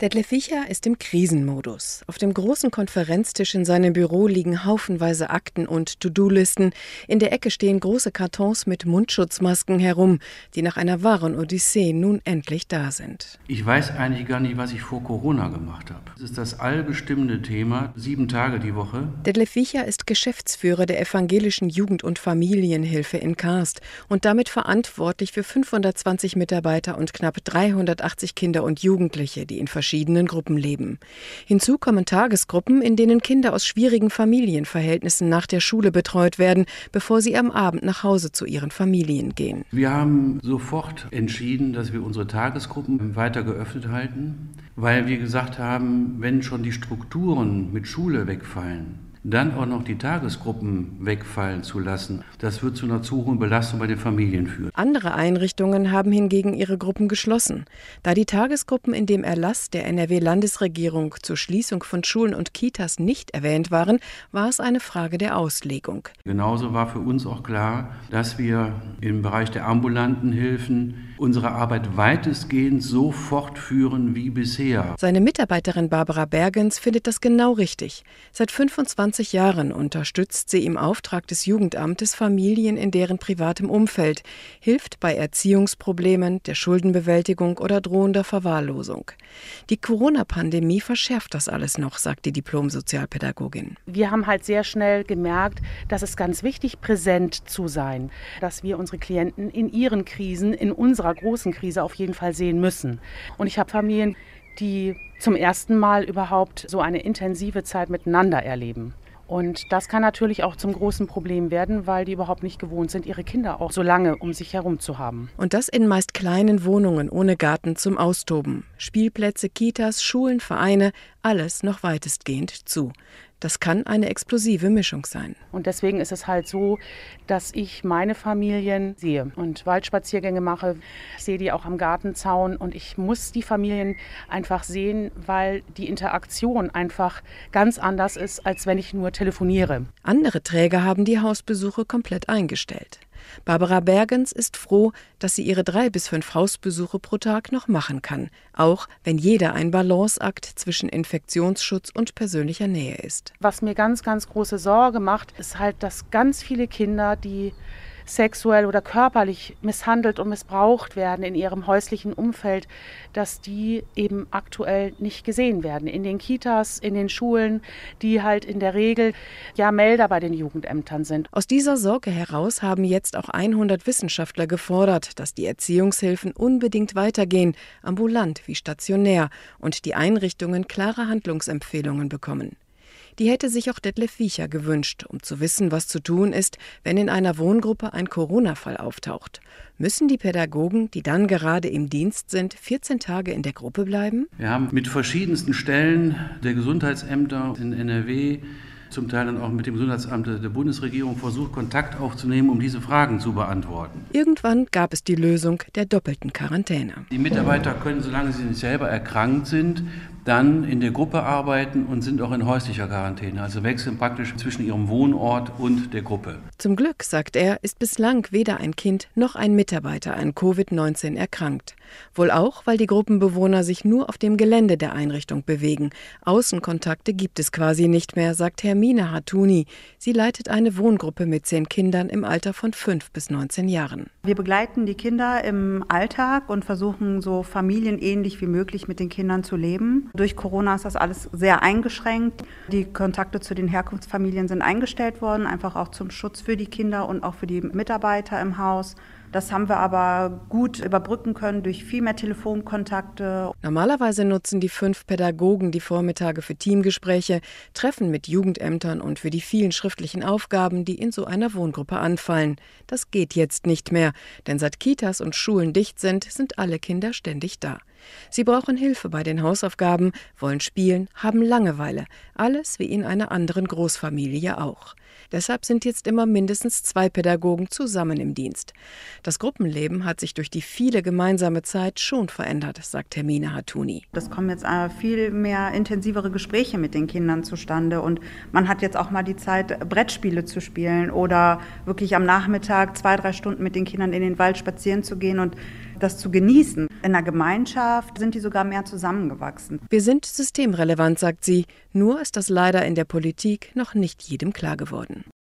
Detlef Wicher ist im Krisenmodus. Auf dem großen Konferenztisch in seinem Büro liegen haufenweise Akten und To-Do-Listen. In der Ecke stehen große Kartons mit Mundschutzmasken herum, die nach einer wahren Odyssee nun endlich da sind. Ich weiß eigentlich gar nicht, was ich vor Corona gemacht habe. Das ist das allbestimmende Thema, 7 Tage die Woche. Detlef Wicher ist Geschäftsführer der Evangelischen Jugend- und Familienhilfe in Karst und damit verantwortlich für 520 Mitarbeiter und knapp 380 Kinder und Jugendliche, die in verschiedenen Gruppen leben. Hinzu kommen Tagesgruppen, in denen Kinder aus schwierigen Familienverhältnissen nach der Schule betreut werden, bevor sie am Abend nach Hause zu ihren Familien gehen. Wir haben sofort entschieden, dass wir unsere Tagesgruppen weiter geöffnet halten, weil wir gesagt haben, wenn schon die Strukturen mit Schule wegfallen, dann auch noch die Tagesgruppen wegfallen zu lassen, das wird zu einer zu hohen Belastung bei den Familien führen. Andere Einrichtungen haben hingegen ihre Gruppen geschlossen. Da die Tagesgruppen in dem Erlass der NRW-Landesregierung zur Schließung von Schulen und Kitas nicht erwähnt waren, war es eine Frage der Auslegung. Genauso war für uns auch klar, dass wir im Bereich der ambulanten Hilfen unsere Arbeit weitestgehend so fortführen wie bisher. Seine Mitarbeiterin Barbara Bergens findet das genau richtig. Seit 25 Jahren unterstützt sie im Auftrag des Jugendamtes Familien in deren privatem Umfeld, hilft bei Erziehungsproblemen, der Schuldenbewältigung oder drohender Verwahrlosung. Die Corona-Pandemie verschärft das alles noch, sagt die Diplom-Sozialpädagogin. Wir haben halt sehr schnell gemerkt, dass es ganz wichtig, präsent zu sein, dass wir unsere Klienten in ihren Krisen, in unserer großen Krise auf jeden Fall sehen müssen. Und ich habe Familien, die zum ersten Mal überhaupt so eine intensive Zeit miteinander erleben. Und das kann natürlich auch zum großen Problem werden, weil die überhaupt nicht gewohnt sind, ihre Kinder auch so lange um sich herum zu haben. Und das in meist kleinen Wohnungen ohne Garten zum Austoben. Spielplätze, Kitas, Schulen, Vereine, alles noch weitestgehend zu. Das kann eine explosive Mischung sein. Und deswegen ist es halt so, dass ich meine Familien sehe und Waldspaziergänge mache. Ich sehe die auch am Gartenzaun und ich muss die Familien einfach sehen, weil die Interaktion einfach ganz anders ist, als wenn ich nur telefoniere. Andere Träger haben die Hausbesuche komplett eingestellt. Barbara Bergens ist froh, dass sie ihre 3 bis 5 Hausbesuche pro Tag noch machen kann, auch wenn jeder ein Balanceakt zwischen Infektionsschutz und persönlicher Nähe ist. Was mir ganz, ganz große Sorge macht, ist halt, dass ganz viele Kinder, die sexuell oder körperlich misshandelt und missbraucht werden in ihrem häuslichen Umfeld, dass die eben aktuell nicht gesehen werden. In den Kitas, in den Schulen, die halt in der Regel Melder bei den Jugendämtern sind. Aus dieser Sorge heraus haben jetzt auch 100 Wissenschaftler gefordert, dass die Erziehungshilfen unbedingt weitergehen, ambulant wie stationär, und die Einrichtungen klare Handlungsempfehlungen bekommen. Die hätte sich auch Detlef Wicher gewünscht, um zu wissen, was zu tun ist, wenn in einer Wohngruppe ein Corona-Fall auftaucht. Müssen die Pädagogen, die dann gerade im Dienst sind, 14 Tage in der Gruppe bleiben? Wir haben mit verschiedensten Stellen der Gesundheitsämter in NRW, zum Teil dann auch mit dem Gesundheitsamt der Bundesregierung versucht, Kontakt aufzunehmen, um diese Fragen zu beantworten. Irgendwann gab es die Lösung der doppelten Quarantäne. Die Mitarbeiter können, solange sie nicht selber erkrankt sind, dann in der Gruppe arbeiten und sind auch in häuslicher Quarantäne, also wechseln praktisch zwischen ihrem Wohnort und der Gruppe. Zum Glück, sagt er, ist bislang weder ein Kind noch ein Mitarbeiter an Covid-19 erkrankt. Wohl auch, weil die Gruppenbewohner sich nur auf dem Gelände der Einrichtung bewegen. Außenkontakte gibt es quasi nicht mehr, sagt Hermine Hatuni. Sie leitet eine Wohngruppe mit 10 Kindern im Alter von 5 bis 19 Jahren. Wir begleiten die Kinder im Alltag und versuchen so familienähnlich wie möglich mit den Kindern zu leben. Durch Corona ist das alles sehr eingeschränkt. Die Kontakte zu den Herkunftsfamilien sind eingestellt worden, einfach auch zum Schutz für die Kinder und auch für die Mitarbeiter im Haus. Das haben wir aber gut überbrücken können durch viel mehr Telefonkontakte. Normalerweise nutzen die 5 Pädagogen die Vormittage für Teamgespräche, Treffen mit Jugendämtern und für die vielen schriftlichen Aufgaben, die in so einer Wohngruppe anfallen. Das geht jetzt nicht mehr, denn seit Kitas und Schulen dicht sind, sind alle Kinder ständig da. Sie brauchen Hilfe bei den Hausaufgaben, wollen spielen, haben Langeweile. Alles wie in einer anderen Großfamilie auch. Deshalb sind jetzt immer mindestens 2 Pädagogen zusammen im Dienst. Das Gruppenleben hat sich durch die viele gemeinsame Zeit schon verändert, sagt Hermine Hatuni. Es kommen jetzt viel mehr intensivere Gespräche mit den Kindern zustande und man hat jetzt auch mal die Zeit, Brettspiele zu spielen oder wirklich am Nachmittag 2-3 Stunden mit den Kindern in den Wald spazieren zu gehen und das zu genießen. In der Gemeinschaft sind die sogar mehr zusammengewachsen. Wir sind systemrelevant, sagt sie. Nur ist das leider in der Politik noch nicht jedem klar geworden.